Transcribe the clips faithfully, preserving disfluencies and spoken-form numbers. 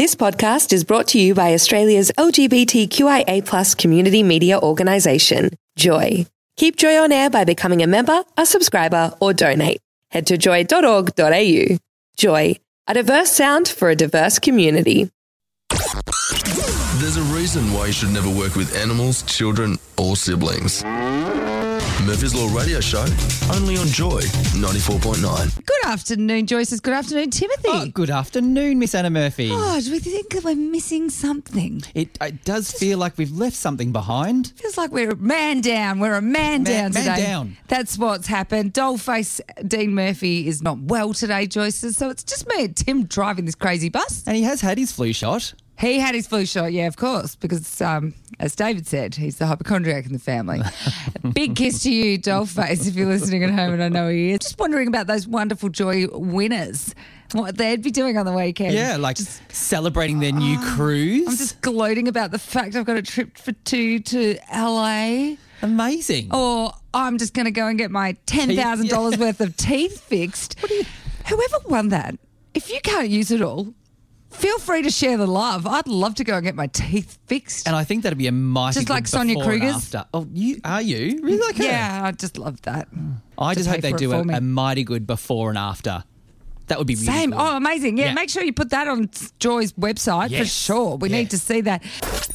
This podcast is brought to you by Australia's L G B T Q I A plus community media organisation, Joy. Keep Joy on air by becoming a member, a subscriber, or donate. Head to joy dot org dot a u. Joy, a diverse sound for a diverse community. There's a reason why you should never work with animals, children, or siblings. Murphy's Law Radio Show, only on Joy ninety-four point nine. Good afternoon, Joyce. Good afternoon, Timothy. Oh, good afternoon, Miss Anna Murphy. Oh, do we think that we're missing something? It, it does feel like we've left something behind. Feels like we're a man down. We're a man, Man- down man today. down. That's what's happened. Dollface Dean Murphy is not well today, Joyce. So it's just me and Tim driving this crazy bus. And he has had his flu shot. He had his flu shot, yeah, of course, because um, as David said, he's the hypochondriac in the family. A big kiss to you, Dollface, if you're listening at home, and I know he is. Just wondering about those wonderful Joy winners, what they'd be doing on the weekend. Yeah, like Just- celebrating their new cruise. I'm just gloating about the fact I've got a trip for two to L A. Amazing. Or I'm just going to go and get my ten thousand dollars Yeah. worth of teeth fixed. Whoever won that, if you can't use it all, feel free to share the love. I'd love to go and get my teeth fixed. And I think that'd be a mighty Just good like Sonia before and Kruger's? after. Oh, you are you? Really like her? yeah, I just love that. I just, pay hope they for it do for a, me. a mighty good before and after. That would be really Same. good. Oh, amazing. Yeah, Yeah. make sure you put that on Joy's website for Yes. sure. We need Yes. to see that.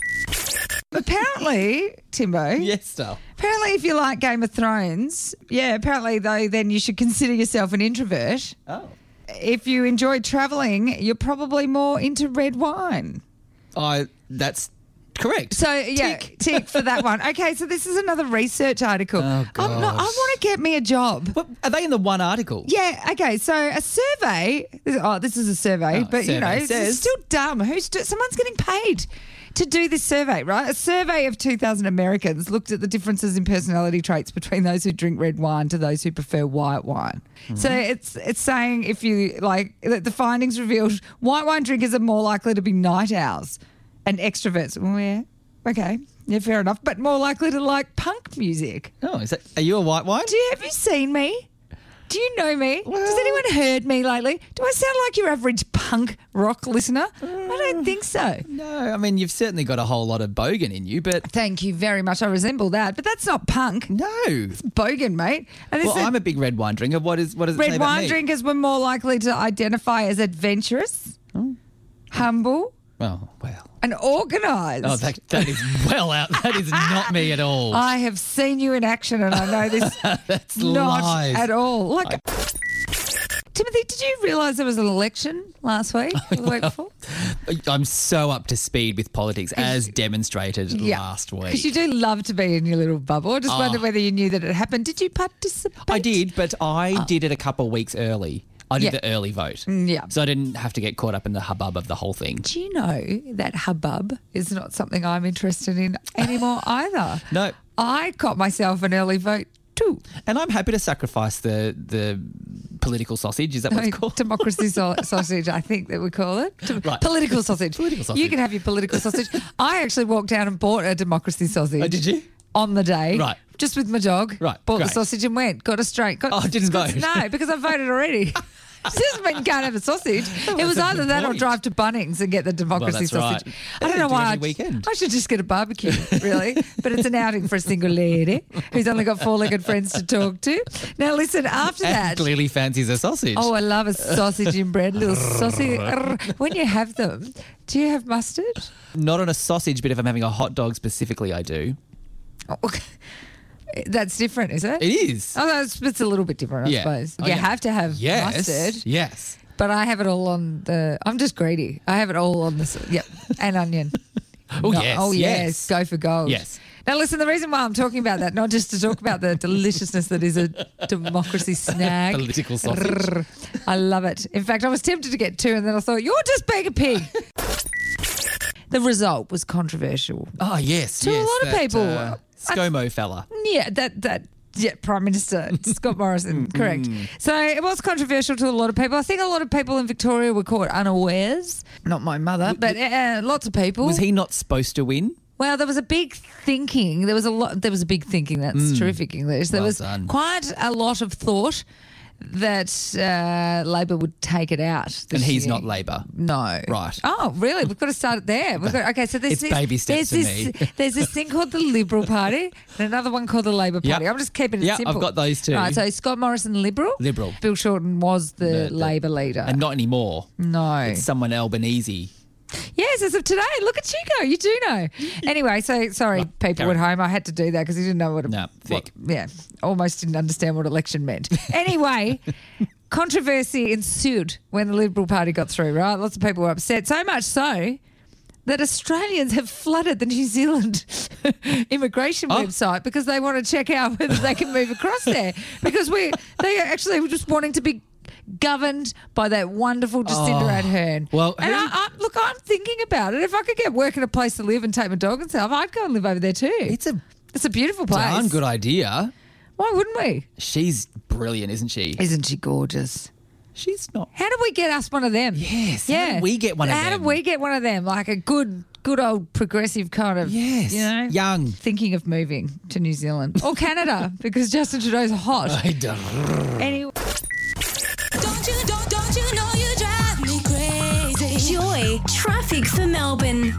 Apparently, Timbo. Yes, Star. Apparently, if you like Game of Thrones, yeah, apparently, though, then you should consider yourself an introvert. Oh. If you enjoy travelling, you're probably more into red wine. I, that's correct. So, yeah, tick, for that one. Okay, so this is another research article. Oh, I'm not, I gosh. want to get me a job. What, are they in the one article? Yeah, okay, so a survey, oh, this is a survey, Oh, but, you know, survey it's says- still dumb. Who's do, someone's getting paid to do this survey, right? A survey of two thousand Americans looked at the differences in personality traits between those who drink red wine to those who prefer white wine. So it's it's saying if you, like, the the findings revealed white wine drinkers are more likely to be night owls and extroverts. Well, yeah, okay, yeah, fair enough, but more likely to like punk music. Oh, is that? Are you a white wine? Do you, have you seen me? Do you know me? Has Well- anyone heard me lately? Do I sound like your average punk rock listener? I don't think so. No, I mean you've certainly got a whole lot of bogan in you, but Thank you very much. I resemble that, but that's not punk. no. Bogan, mate. And this Well, is- I'm a big red wine drinker. What is what does it say red about wine me? drinkers were more likely to identify as adventurous, humble, Oh well. and organised. Oh, that that is well out. That is not me at all. I have seen you in action, and I know this That's not lies. at all. Like, Timothy, did you realise there was an election last week or the week before? I'm so up to speed with politics, as demonstrated last Because week. you do love to be in your little bubble. I just Oh. wondered whether you knew that it happened. Did you participate? I did, but I did it a couple of weeks early. I did Yeah. the early vote. Mm, yeah. So I didn't have to get caught up in the hubbub of the whole thing. Do you know that hubbub is not something I'm interested in anymore either? No. I got myself an early vote too. And I'm happy to sacrifice the the political sausage. Is that what I mean, it's called? democracy so- sausage, I think that we call it. Dem- Right. Political sausage. Political sausage. You can have your political sausage. I actually walked down and bought a democracy sausage. Oh, did you? On the day. Right. Just with my dog. Right, Bought the great. sausage and went. Got a straight. Got, Oh, didn't vote. No, because I voted already. It doesn't mean you can't have a sausage. It was that's a either good that or point. drive to Bunnings and get the democracy that's sausage. right. I don't Yeah, know do why. every I, weekend. I should just get a barbecue, really. But it's an outing for a single lady who's only got four-legged friends to talk to. Now, listen, after And that. clearly fancies a sausage. Oh, I love a sausage in bread, little sausage. When you have them, do you have mustard? Not on a sausage, but if I'm having a hot dog specifically, I do. Oh, okay. That's different, is it? It is. Oh, that's, it's a little bit different, I Yeah. suppose. Oh, you yeah. have to have Yes. mustard, Yes. but I have it all on the. I'm just greedy. I have it all on the. s- Yep, and onion. Oh, No- yes. Oh yes. Yes. Go for gold. Yes. Now listen, the reason why I'm talking about that, not just to talk about the deliciousness that is a democracy snag. Political sausage. Rrr. I love it. In fact, I was tempted to get two, and then I thought, you're just being a pig. The result was controversial. Oh, yes. To a yes, lot of that, people. Uh, ScoMo fella. Yeah, that that yeah, Prime Minister Scott Mm, Morrison, correct. So it was controversial to a lot of people. I think a lot of people in Victoria were caught unawares. Not my mother, but uh, lots of people. Was he not supposed to win? Well, there was a big thinking. There was a lot. There was a big thinking. That's terrific English. There Well was done. quite a lot of thought that uh, Labor would take it out. this And he's year. not Labor. No. Right. Oh, really? We've got to start it there. We've got, okay, so there's It's this, baby steps there's for this, me. There's this thing called the Liberal Party and another one called the Labor Party. Yep. I'm just keeping it Yep, I've simple. got those two. Right, so Scott Morrison, Liberal. Liberal. Bill Shorten was the, The- the- Labor leader. And not anymore. no. It's someone Albanese. Yes, as of today. Look at you go. You do know. Anyway, so sorry, Right, people carry at on. home. I had to do that because he didn't know what. A, No, what thick. yeah, almost didn't understand what election meant. Anyway, controversy ensued when the Liberal Party got through. Right, lots of people were upset. So much so that Australians have flooded the New Zealand immigration Oh. website because they want to check out whether they can move across there. Because we, they actually were just wanting to be governed by that wonderful Jacinda Oh. Ardern. Well, and who- I, I, look, I'm thinking about it. If I could get work in a place to live and take my dog and stuff, I'd go and live over there too. It's a It's a beautiful place. darn good idea. Why wouldn't we? She's brilliant, isn't she? Isn't she gorgeous? She's not. How did we get us one of them? Yes, how Yeah. did we get one of How them? did we get one of them? Like a good, good old progressive kind of, Yes, you know, young. thinking of moving to New Zealand or Canada because Justin Trudeau's hot. I don't. Anyway. Don't you, don't, don't you know you drive me crazy? Joy, traffic for Melbourne.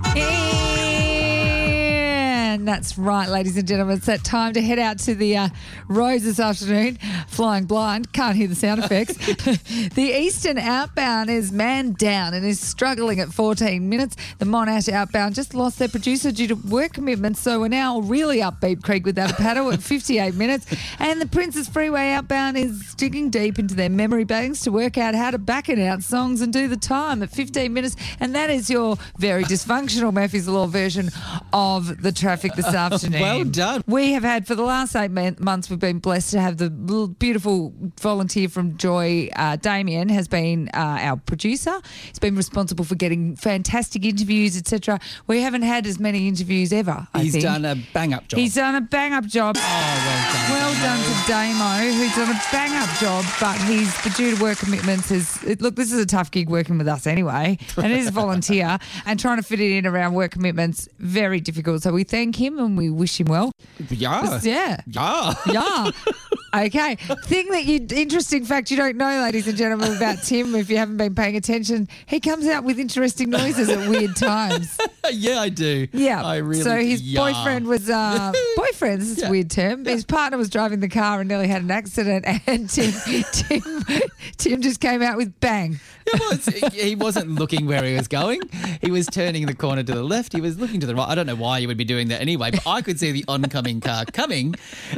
And that's right, ladies and gentlemen. It's that time to head out to the uh, roads this afternoon. Flying blind, can't hear the sound effects. The Eastern outbound is man down and is struggling at fourteen minutes. The Monash outbound just lost their producer due to work commitments, so we're now really up Beep Creek without a paddle at fifty-eight minutes. And the Princess Freeway outbound is digging deep into their memory banks to work out how to back it out songs and do the time at fifteen minutes. And that is your very dysfunctional Murphy's Law version of the traffic this afternoon. Well done. We have had, for the last eight mon- months, we've been blessed to have the l- beautiful volunteer from Joy. Uh, Damien has been uh, our producer. He's been responsible for getting fantastic interviews, et cetera. We haven't had as many interviews ever, I He's think. done a bang up job. He's done a bang-up job. oh, well done. Well done to Damo, who's done a bang-up job, but he's, but due to work commitments, is it, look, this is a tough gig working with us anyway, and it is a volunteer, and trying to fit it in around work commitments, very difficult. So we thank him and we wish him well. Yeah. Yeah. Yeah. Yeah. Okay. Thing that you, interesting fact you don't know, ladies and gentlemen, about Tim, if you haven't been paying attention, he comes out with interesting noises at weird times. yeah, I do. Yeah. I really so his yeah. boyfriend was uh, boyfriend. This is a weird term. His partner was driving the car and nearly had an accident, and Tim, Tim, Tim just came out with bang. It was, he wasn't looking where he was going. He was turning the corner to the left. He was looking to the right. I don't know why you would be doing that anyway, but I could see the oncoming car coming.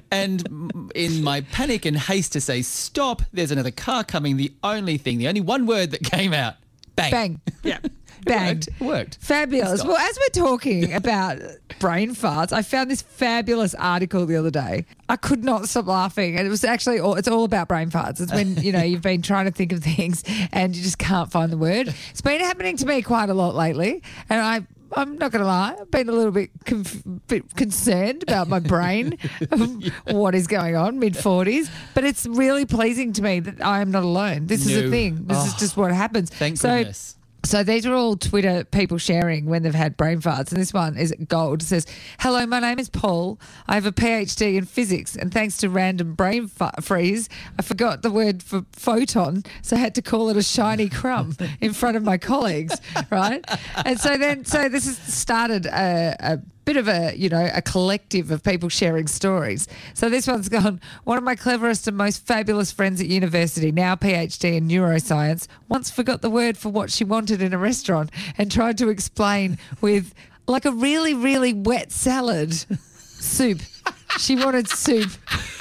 And in my panic and haste to say, stop, there's another car coming. The only thing, the only one word that came out, bang. Bang. Yeah. Bang. It worked. It worked. Fabulous. Stop. Well, as we're talking about brain farts, I found this fabulous article the other day. I could not stop laughing. And it was actually, all, it's all about brain farts. It's when, you know, you've been trying to think of things and you just can't find the word. It's been happening to me quite a lot lately. And I, I'm not going to lie, I've been a little bit, conf- bit concerned about my brain, what is going on, mid forties. But it's really pleasing to me that I am not alone. This is a No. thing. This is Oh. just what happens. Thank so, goodness. So these are all Twitter people sharing when they've had brain farts. And this one is gold. It says, hello, my name is Paul. I have a PhD in physics. And thanks to random brain fa- freeze, I forgot the word for photon. So I had to call it a shiny crumb in front of my colleagues, right? And so then, so this has started a, a bit of a, you know, a collective of people sharing stories. So this one's gone, one of my cleverest and most fabulous friends at university, now PhD in neuroscience, once forgot the word for what she wanted in a restaurant and tried to explain with like a really, really wet salad. Soup. She wanted soup.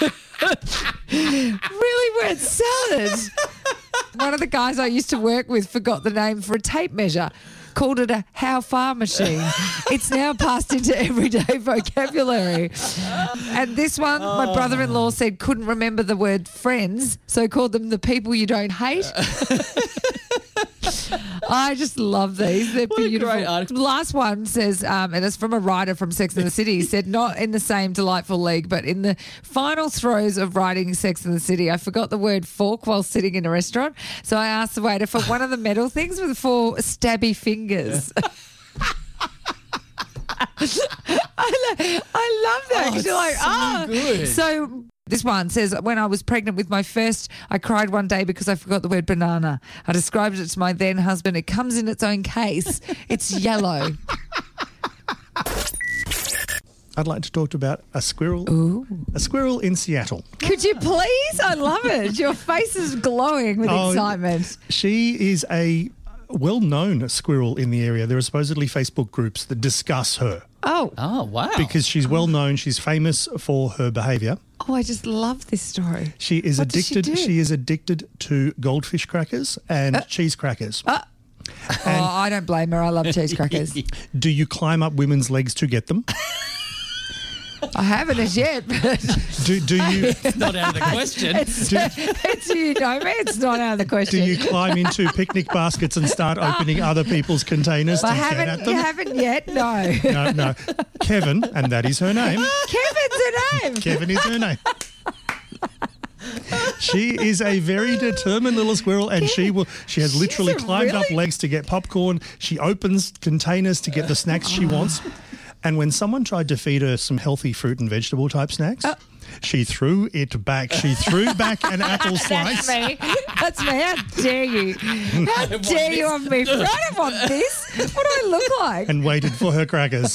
Really wet salad. One of the guys I used to work with forgot the name for a tape measure. Called it a how far machine. It's now passed into everyday vocabulary. And this one, my brother-in-law said couldn't remember the word friends, so called them the people you don't hate. I just love these. They're What a beautiful. great article. Last one says, um, and it's from a writer from Sex and the City. He said, not in the same delightful league, but in the final throes of writing Sex and the City, I forgot the word fork while sitting in a restaurant. So I asked the waiter for one of the metal things with four stabby fingers. I, lo- I love that. Oh, 'cause you're like, it's so ah. good. So This one says, when I was pregnant with my first, I cried one day because I forgot the word banana. I described it to my then husband. It comes in its own case. It's yellow. I'd like to talk about a squirrel. Ooh. A squirrel in Seattle. Could you please? I love it. Your face is glowing with Oh, excitement. She is a well-known squirrel in the area. There are supposedly Facebook groups that discuss her Oh. Oh, wow. because she's well-known. She's famous for her behaviour. Oh, I just love this story. She is What does she addicted. do? is addicted to goldfish crackers and cheese crackers. Oh, I don't blame her. I love cheese crackers. Do you climb up women's legs to get them? I haven't as yet, but Do do you It's not out of the question. it's, it's, you know me, it's not out of the do question. you climb into picnic baskets and start opening other people's containers to I get at haven't, them? you haven't yet, no. No, no. Kevin, and that is her name. Kevin's her name. Kevin is her name. She is a very determined little squirrel, and she will. She has literally a climbed up really- legs to get popcorn. She opens containers to get the snacks she wants. And when someone tried to feed her some healthy fruit and vegetable type snacks, she threw it back. She threw back an apple slice. That's me. That's me. How dare you? How dare you have me? I don't want this. What do I look like? And waited for her crackers.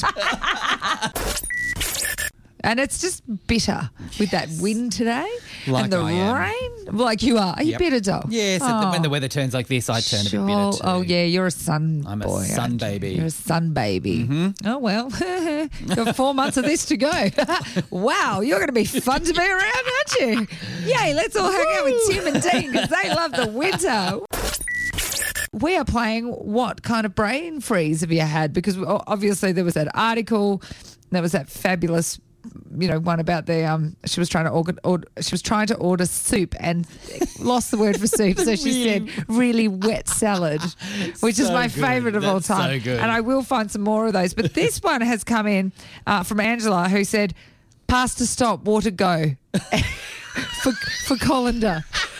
And it's just bitter with that wind today Like and the I am. rain. Like you are. Are you Yep. bitter, doll? Yes, Oh. when the weather turns like this, I turn a bit Sure. bitter too. Oh, yeah, you're a sun I'm a boy. sun aren't you? baby. You're a sun baby. Oh, well, got four months of this to go. Wow, you're going to be fun to be around, aren't you? Yay, let's all hang out with Tim and Dean because they love the winter. We are playing What Kind of Brain Freeze Have You Had? Because obviously there was that article, there was that fabulous, you know, one about the um. She was trying to order, order she was trying to order soup and lost the word for soup, so she said really wet salad, which is So my good. favourite of all That's so time. good. And I will find some more of those. But this one has come in uh, from Angela, who said, "Pasta stop, water go," for for colander.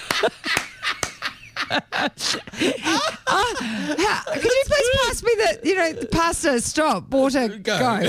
Uh, how, could you please pass me the, you know, the pasta, stop, water, go. Go.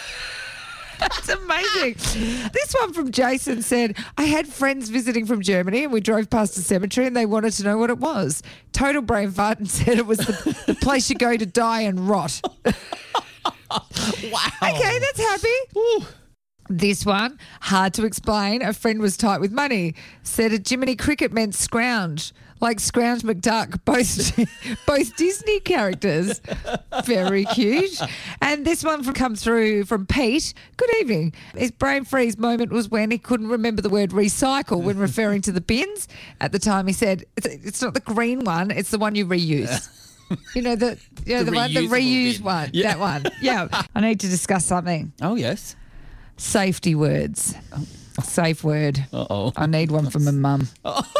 That's amazing. This one from Jason said, I had friends visiting from Germany and we drove past a cemetery and they wanted to know what it was. Total brain fart and said it was the, the place you go to die and rot. Wow. Okay, that's happy. This one, hard to explain. A friend was tight with money. Said a Jiminy Cricket meant scrounge, like Scrounge McDuck, both both Disney characters. Very cute. And this one from, comes through from Pete. Good evening. His brain freeze moment was when he couldn't remember the word recycle when referring to the bins. At the time, he said, it's, it's not the green one, it's the one you reuse. You know, the, you know, The the, one, the reusable reused bin. one. Yeah. That one. Yeah. I need to discuss something. Oh, yes. Safety words. Safe word. Uh-oh. I need one from my mum.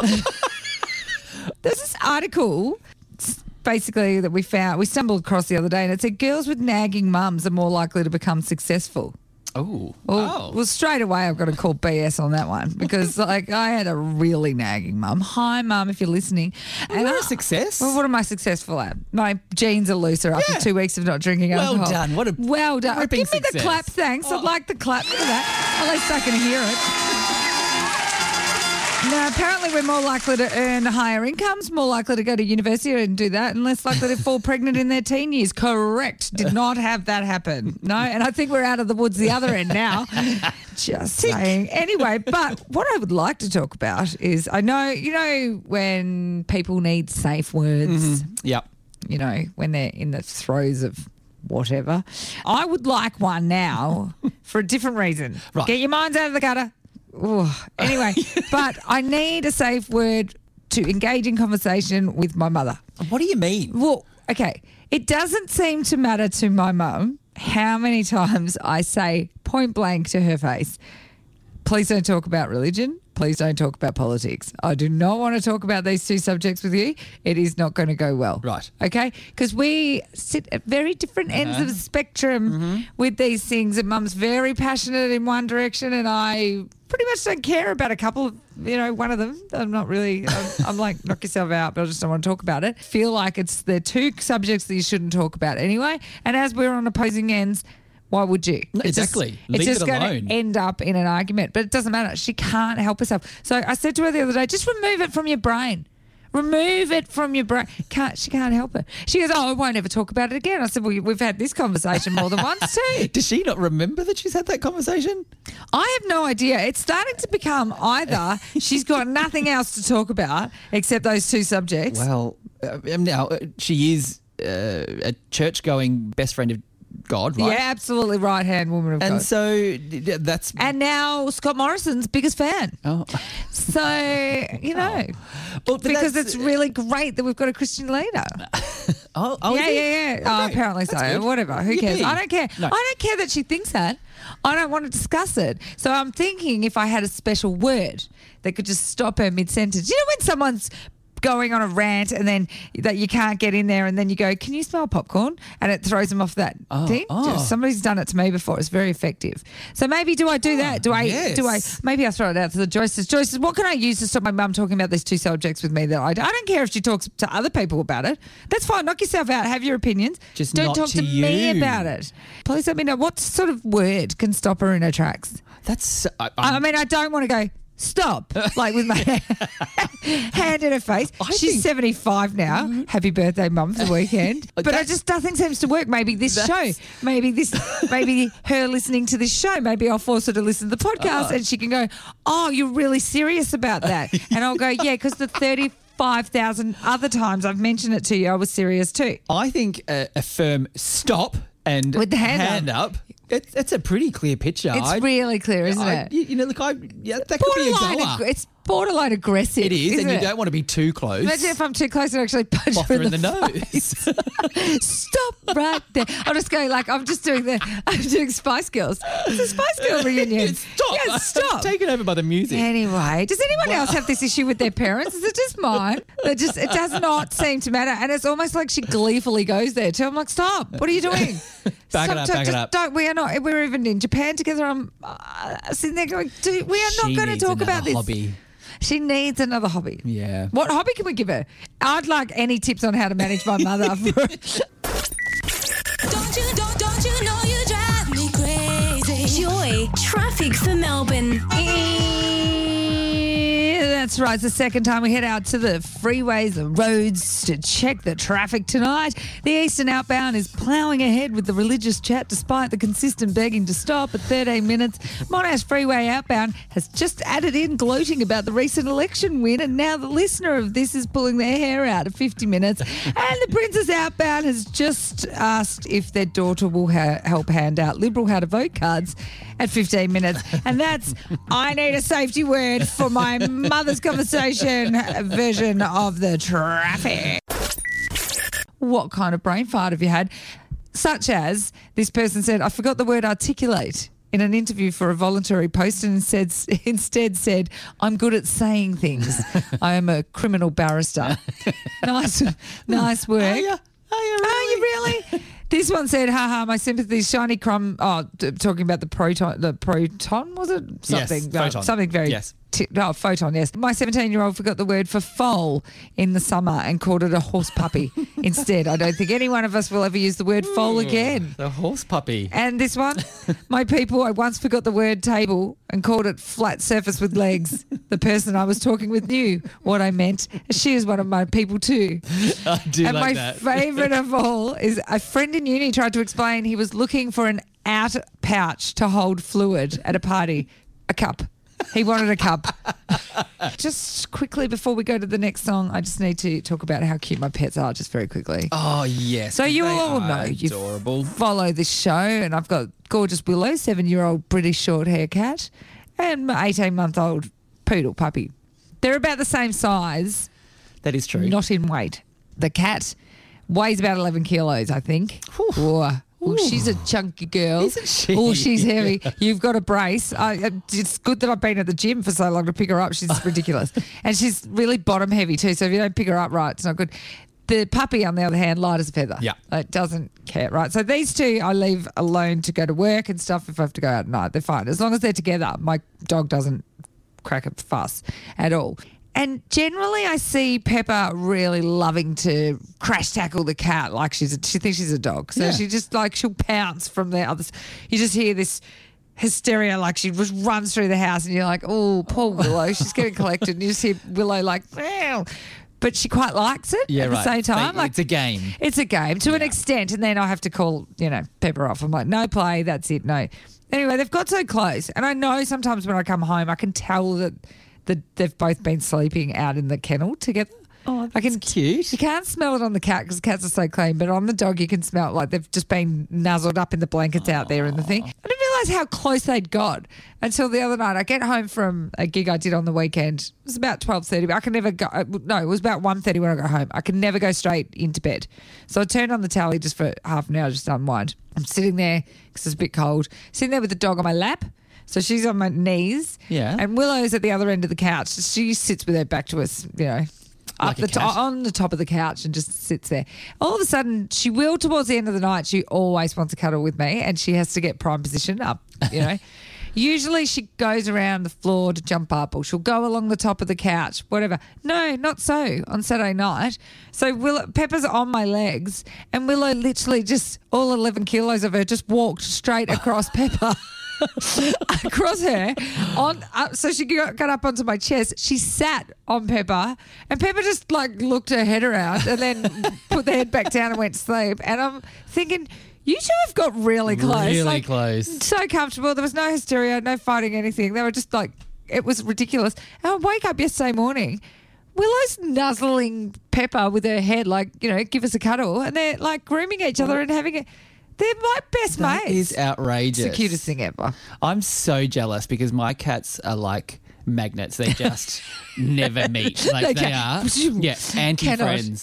There's this article s- basically that we found, we stumbled across the other day, and it said girls with nagging mums are more likely to become successful. Oh. Well, oh. well, straight away I've got to call B S on that one because like I had a really nagging mum. Hi, mum, if you're listening. Well, you're I- a success. Well, what am I successful at? My jeans are looser after Yeah. two weeks of not drinking Well alcohol. done. What a well done. ripping Give me the success. clap, thanks. I'd like the clap for that. At least I can hear it. Now, apparently we're more likely to earn higher incomes, more likely to go to university and do that, and less likely to fall pregnant in their teen years. Correct. Did not have that happen. No, and I think we're out of the woods the other end now. Just saying. Anyway, but what I would like to talk about is I know, you know, when people need safe words, Yep. you know, when they're in the throes of whatever. I would like one now for a different reason. Right. Get your minds out of the gutter. Ooh. Anyway, but I need a safe word to engage in conversation with my mother. What do you mean? Well, okay. It doesn't seem to matter to my mum how many times I say point blank to her face, please don't talk about religion. Please don't talk about politics. I do not want to talk about these two subjects with you. It is not going to go well. Right. Okay? Because we sit at very different ends of the spectrum with these things. And mum's very passionate in one direction and I pretty much don't care about a couple of, you know, one of them. I'm not really, I'm, I'm like, knock yourself out, but I just don't want to talk about it. Feel like it's the two subjects that you shouldn't talk about anyway. And as we're on opposing ends, Why would you? No, It's just- exactly. It's Leave just it going alone. to end up in an argument, but it doesn't matter. She can't help herself. So I said to her the other day, just remove it from your brain. Remove it from your brain. Can't, she can't help it. She goes, oh, I won't ever talk about it again. I said, well, we've had this conversation more than once too. Does she not remember that she's had that conversation? I have no idea. It's starting to become either she's got nothing else to talk about except those two subjects. Well, uh, now uh, she is uh, a church-going best friend of God, right? Yeah, absolutely right hand woman of And God. so d- d- that's And now Scott Morrison's biggest fan. oh, So, you know, well, but because that's- it's really great that we've got a Christian leader. oh, oh, yeah, is it? yeah, yeah. Oh, Okay, apparently so. that's good. Whatever. Who cares? Yippee. I don't care. No. I don't care that she thinks that. I don't want to discuss it. So I'm thinking if I had a special word that could just stop her mid-sentence. You know when someone's going on a rant and then that you can't get in there and then you go, can you smell popcorn? And it throws them off that Oh, thing. oh. Somebody's done it to me before. It's very effective. So maybe do I do that? Do I, yes. do I, maybe I throw it out to the Joyces. Joyces, what can I use to stop my mum talking about these two subjects with me that I, I don't care if she talks to other people about it. That's fine. Knock yourself out. Have your opinions. Just don't not talk to to me you. about it. Please let me know what sort of word can stop her in her tracks. That's. I, I I'm- mean, I don't want to go, stop, like with my hand in her face. I She's think- seventy-five now. Happy birthday, mum, for the weekend. But it That's- just nothing seems to work. Maybe this show, That's- maybe this, maybe her listening to this show, maybe I'll force her to listen to the podcast and she can go, oh, you're really serious about that. And I'll go, yeah, because the thirty-five thousand other times I've mentioned it to you, I was serious too. I think a, a firm stop and With the hand up. It's, it's a pretty clear picture. It's I- really clear, isn't I- it? You, you know, look, I yeah, that could be a Borderline, goer. ag- it's borderline aggressive. It is, isn't and you it? don't want to be too close. Imagine if I'm too close and actually punch Boff her in, her in the, the face. nose. Stop right there. I'm just going like I'm just doing the I'm doing Spice Girls. It's a Spice Girl reunion. Stop. Yeah, stop. Taken over by the music. Anyway, does anyone else have this issue with their parents? Is it just mine? It just it does not seem to matter, and it's almost like she gleefully goes there too. I'm like, stop! What are you doing? Back it Stop, up, stop, back it just up. Don't. We are not. We're even in Japan together. I'm uh, sitting there going, Dude, we are She not going to needs talk another about this. hobby. She needs another hobby. Yeah. What hobby can we give her? I'd like any tips on how to manage my mother. Don't you, don't, don't you know you drive me crazy? Joy, traffic for Melbourne. That's right. It's the second time we head out to the freeways, the roads to check the traffic tonight. The Eastern outbound is ploughing ahead with the religious chat despite the consistent begging to stop at thirteen minutes. Monash Freeway outbound has just added in gloating about the recent election win, and now the listener of this is pulling their hair out at fifty minutes. And the Princess outbound has just asked if their daughter will ha- help hand out Liberal how to vote cards at fifteen minutes. And that's, I need a safety word for my mother's conversation version of the traffic. What kind of brain fart have you had? Such as this person said, I forgot the word articulate in an interview for a voluntary post and instead, instead said, I'm good at saying things. I am a criminal barrister. nice, nice work. Are you? Are you Are you really? This one said, haha, my sympathies, shiny crumb. Oh, t- talking about the proton, the proton, was it? Yes, Something, uh, photon. something very. Yes. T- oh, photon, yes. My seventeen-year-old forgot the word for foal in the summer and called it a horse puppy instead. I don't think any one of us will ever use the word foal again. The horse puppy. And this one, my people, I once forgot the word table and called it flat surface with legs. The person I was talking with knew what I meant. She is one of my people too. I do And like my that. favourite of all is a friend in uni tried to explain he was looking for an out pouch to hold fluid at a party. A cup. He wanted a cup. Just quickly before we go to the next song, I just need to talk about how cute my pets are just very quickly. Oh, yes. So you They all are know you adorable. follow this show, and I've got gorgeous Willow, seven-year-old British short hair cat, and my eighteen-month-old poodle puppy. They're about the same size, That is true. not in weight. The cat weighs about eleven kilos, I think. Ooh. Oh, she's a chunky girl. Isn't she? Oh, she's heavy. You've got a brace. I, it's good that I've been at the gym for so long to pick her up. She's ridiculous. And she's really bottom heavy too. So if you don't pick her up right, it's not good. The puppy, on the other hand, light as a feather. Yeah. It doesn't care, right? So these two I leave alone to go to work and stuff. If I have to go out at night, they're fine. As long as they're together, my dog doesn't crack a fuss at all. And generally, I see Pepper really loving to crash tackle the cat like she's a, she thinks she's a dog. So Yeah. she just like she'll pounce from the others. You just hear this hysteria, like she just runs through the house, and you're like, oh, poor Willow, she's getting collected. And you just hear Willow like, meow. But she quite likes it Yeah, at right. the same time. They- Like it's a game. It's a game to an extent, and then I have to call, you know, Pepper off. I'm like, no play, that's it, no. Anyway, they've got so close, and I know sometimes when I come home, I can tell that that they've both been sleeping out in the kennel together. Oh, I can, that's cute. You can't smell it on the cat because the cats are so clean, but on the dog you can smell it like they've just been nuzzled up in the blankets out there and the thing. I didn't realise how close they'd got until the other night. I get home from a gig I did on the weekend. It was about twelve thirty, but I can never go. No, it was about one thirty when I got home. I can never go straight into bed. So I turned on the tally just for half an hour just to unwind. I'm sitting there because it's a bit cold, sitting there with the dog on my lap. So she's on my knees. Yeah. And Willow's at the other end of the couch. She sits with her back to us, you know, Like up a the to- cat. on the top of the couch and just sits there. All of a sudden, she will, towards the end of the night, she always wants to cuddle with me, and she has to get prime position up, you know. Usually she goes around the floor to jump up, or she'll go along the top of the couch, whatever. No, not so on Saturday night. So Willow, Pepper's on my legs, and Willow literally just, all eleven kilos of her just walked straight across Pepper. across her on uh, so she got, got up onto my chest. She sat on Pepper, and Pepper just like looked her head around and then put the head back down and went to sleep. And I'm thinking, you two have got really close, Really like, close. so comfortable. There was no hysteria, no fighting, anything. They were just like, it was ridiculous. And I wake up yesterday morning, Willow's nuzzling Pepper with her head, like, you know, give us a cuddle, and they're like grooming each other and having it. They're my best That mates. is outrageous. It's the cutest thing ever. I'm so jealous because my cats are like magnets. They just never meet. Like They they, can't- are. Yeah, anti-friends.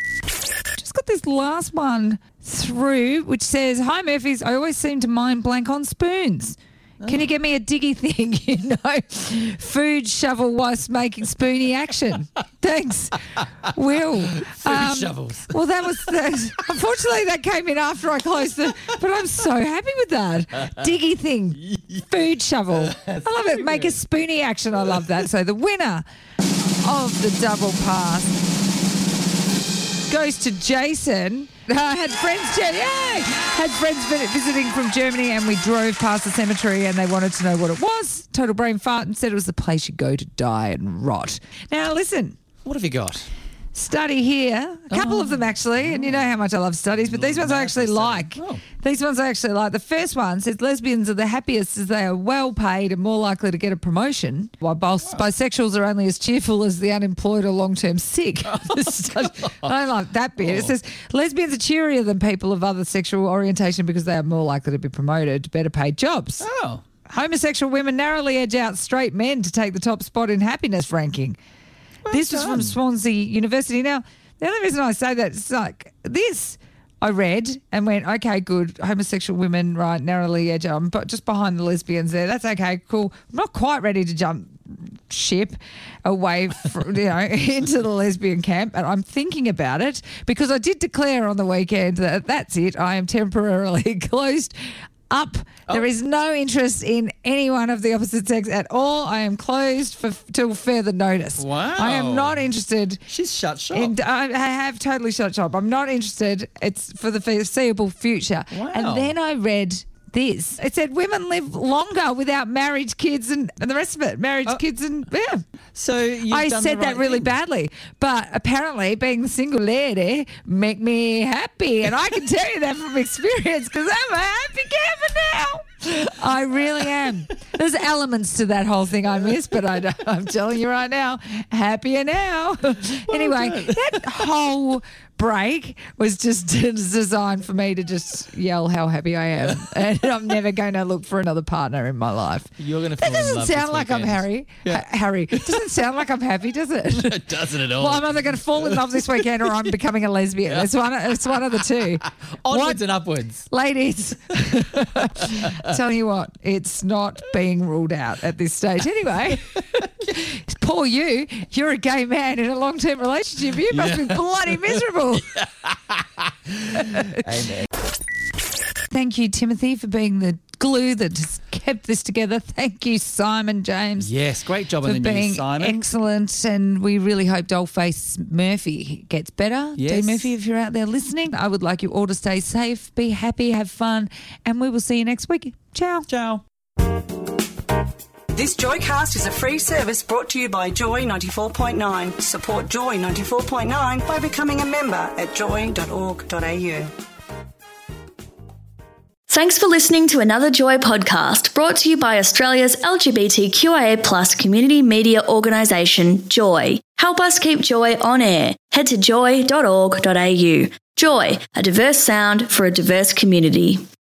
Just got this last one through, which says, "Hi Murphys, I always seem to mind blank on spoons. Can you get me a diggy thing? You know, food shovel whilst making spoony action. Thanks, Will." Food shovels. Well, that was the, unfortunately that came in after I closed the. But I'm so happy with that diggy thing, food shovel. I love it. Make a spoony action. I love that. So the winner of the double pass goes to Jason. Uh, had friends, Jen, yay! Had friends vi- visiting from Germany, and we drove past the cemetery, and they wanted to know what it was. Total brain fart, and said it was the place you go to die and rot. Now, listen. What have you got? Study here, a couple of them actually, and you know how much I love studies, but these ones I actually like. Oh. These ones I actually like. The first one says lesbians are the happiest as they are well paid and more likely to get a promotion, while bis- bisexuals are only as cheerful as the unemployed or long-term sick. I don't like that bit. It says lesbians are cheerier than people of other sexual orientation because they are more likely to be promoted to better paid jobs. Oh. Homosexual women narrowly edge out straight men to take the top spot in happiness ranking. This was from Swansea University. Now, the only reason I say that is like this, I read and went, okay, good. Homosexual women, right, narrowly edge. I'm but just behind the lesbians there. That's okay, cool. I'm not quite ready to jump ship away from, you know, into the lesbian camp, and I'm thinking about it because I did declare on the weekend that that's it. I am temporarily closed up. Oh. There is no interest in anyone of the opposite sex at all. I am closed for till further notice. Wow. I am not interested. She's shut shop. In, I I have totally shut shop. I'm not interested. It's for the foreseeable future. Wow. And then I read this. It said women live longer without marriage, kids, and, and the rest of it. Marriage, Oh. kids, and yeah. so you've I done said the that right really thing. badly, but apparently being the single lady make me happy, and I can tell you that from experience because I'm a happy camper now. I really am. There's elements to that whole thing I miss, but I don't, I'm telling you right now, happier now. Anyway, that whole break was just designed for me to just yell how happy I am, and I'm never going to look for another partner in my life. You're going to That fall in doesn't love sound this like I'm weekend. Harry. Yeah. Ha- Harry. It doesn't sound like I'm happy, does it? It doesn't at all. Well, I'm either going to fall in love this weekend or I'm becoming a lesbian. It's one. It's one of the two. Onwards What- and upwards. Ladies, tell you what, it's not being ruled out at this stage. Anyway, poor you. You're a gay man in a long-term relationship. You must be bloody miserable. Amen. Thank you, Timothy, for being the glue that just kept this together. Thank you, Simon James. Yes, great job for on the being news, Simon. excellent, and we really hope Dollface Murphy gets better. Yes. D Murphy, if you're out there listening, I would like you all to stay safe, be happy, have fun, and we will see you next week. Ciao. Ciao. This Joycast is a free service brought to you by Joy ninety-four point nine. Support Joy ninety-four point nine by becoming a member at joy dot org dot a u. Thanks for listening to another Joy podcast brought to you by Australia's L G B T Q I A plus community media organisation, Joy. Help us keep Joy on air. Head to joy dot org dot a u. Joy, a diverse sound for a diverse community.